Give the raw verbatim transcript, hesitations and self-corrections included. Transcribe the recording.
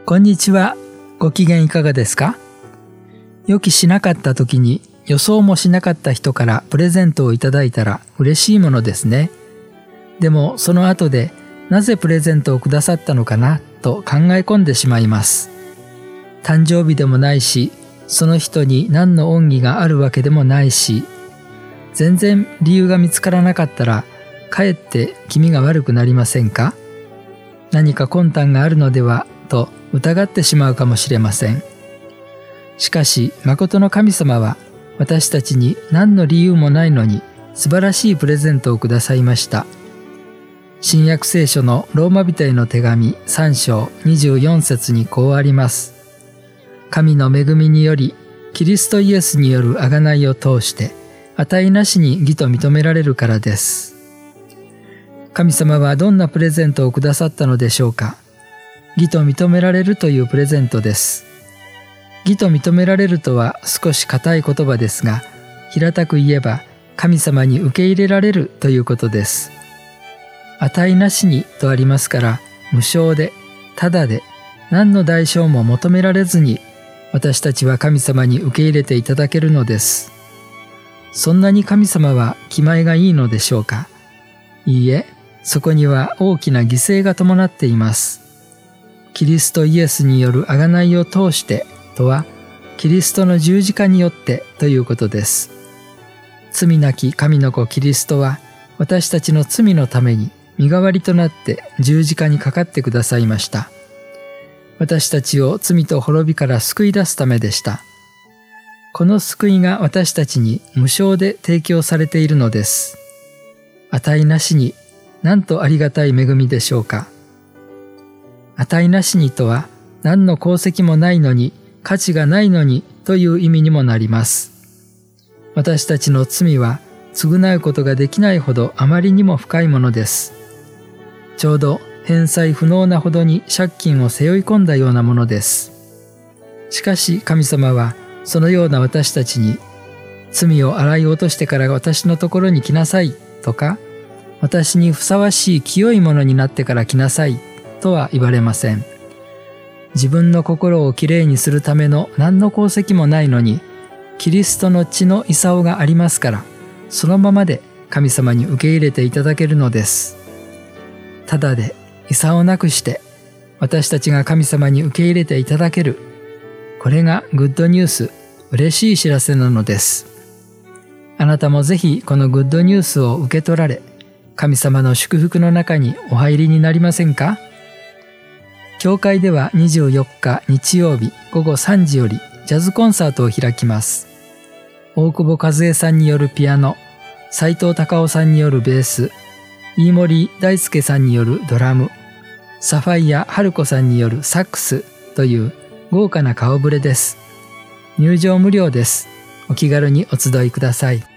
こんにちは。ご機嫌いかがですか？予期しなかった時に予想もしなかった人からプレゼントをいただいたら嬉しいものですね。でもその後でなぜプレゼントをくださったのかなと考え込んでしまいます。誕生日でもないし、その人に何の恩義があるわけでもないし、全然理由が見つからなかったらかえって気味が悪くなりませんか？何か魂胆があるのではと疑ってしまうかもしれません。しかし誠の神様は私たちに何の理由もないのに素晴らしいプレゼントをくださいました。新約聖書のローマ人への手紙さん章にじゅうよん節にこうあります。神の恵みによりキリストイエスによる贖いを通して値なしに義と認められるからです。神様はどんなプレゼントをくださったのでしょうか。義と認められるというプレゼントです。義と認められるとは少し固い言葉ですが、平たく言えば神様に受け入れられるということです。値なしにとありますから、無償で、ただで、何の代償も求められずに、私たちは神様に受け入れていただけるのです。そんなに神様は気前がいいのでしょうか。いいえ、そこには大きな犠牲が伴っています。キリストイエスによる贖いを通してとは、キリストの十字架によってということです。罪なき神の子キリストは、私たちの罪のために身代わりとなって十字架にかかってくださいました。私たちを罪と滅びから救い出すためでした。この救いが私たちに無償で提供されているのです。値なしに、なんとありがたい恵みでしょうか。値なしにとは、何の功績もないのに、価値がないのにという意味にもなります。私たちの罪は、償うことができないほどあまりにも深いものです。ちょうど返済不能なほどに借金を背負い込んだようなものです。しかし神様はそのような私たちに、罪を洗い落としてから私のところに来なさいとか、私にふさわしい清いものになってから来なさいとは言われません。自分の心をきれいにするための何の功績もないのに、キリストの血の功がありますから、そのままで神様に受け入れていただけるのです。ただで功なくして私たちが神様に受け入れていただける。これがグッドニュース、嬉しい知らせなのです。あなたもぜひこのグッドニュースを受け取られ、神様の祝福の中にお入りになりませんか？教会ではにじゅうよっか日曜日ごごさんじよりジャズコンサートを開きます。大久保和恵さんによるピアノ、斉藤隆夫さんによるベース、飯森大輔さんによるドラム、サファイア春子さんによるサックスという豪華な顔ぶれです。入場無料です。お気軽にお集いください。